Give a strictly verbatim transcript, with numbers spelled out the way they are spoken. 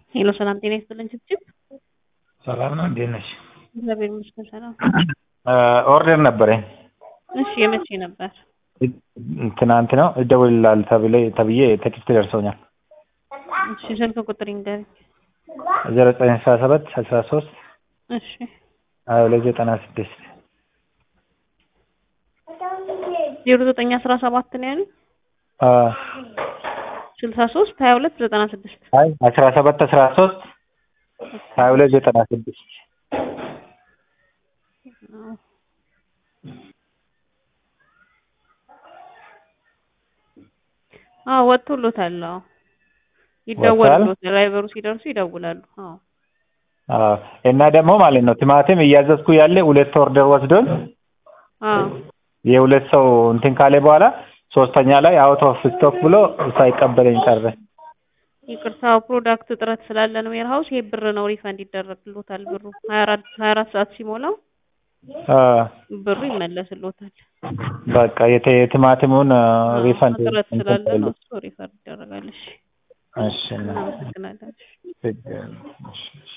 ሄሎ ሰላም ጤና ይስጥልኝ ችብችብ ሰላም ነው እንዴት ነሽ? እግዚአብሔር ይመስገን ሰላም። ኦርደር ነበረኝ። እሺ የመቼ ነበር? ትናንት ነው እደውልልሃል ተብዬ ተብዬ ቴክስት ደርሶኛል። እሺ ስልክ ቁጥር ይንገረኝ። ዜሮ ዘጠኝ አስራ ሰባት አስራ ሶስት እሺ ሀያ ሁለት ዘጠና ስድስት ዜሮ ዘጠኝ አስራ ሰባት ነው ያሉኝ? አዎ ስልሳ ሶስት ሀያ ሁለት ዘጠና ስድስት አይ አስራ ሰባት አስራ ሶስት ሀያ ሁለት ዘጠና ስድስት አዎ ወጥቶሎታል። አዎ ይደወልሎታል። ድራይቨሩ ሲደርሱ ይደውላሉ። አዎ አዎ እና ደግሞ ማለት ነው ቲማቲም እያዘዝኩ ያለ ሁለት ኦርደር ወስዶን አዎ የሁለት ሰው እንትን ካለ በኋላ ሶስተኛ ላይ አውት ኦፍ ስቶክ ብሎ ሳይቀበለኝ ቀረ። ይቅርታ ፕሮዳክት እጥረት ስላለ ነው ዌርሃውስ ይሄ ብር ነው ሪፈንድ ይደረግልዎታል። ብሩ ሀያ አራት ሀያ አራት ሰዓት ሲሞላው አዎ ብሩ ይመለስልዎታል። በቃ የቲማቲሙን ሪፈንድ እጥረት ስላለ ነው እሱ ሪፈንድ ይደረጋል። እሺ እሺ እናመሰግናለን። እሺ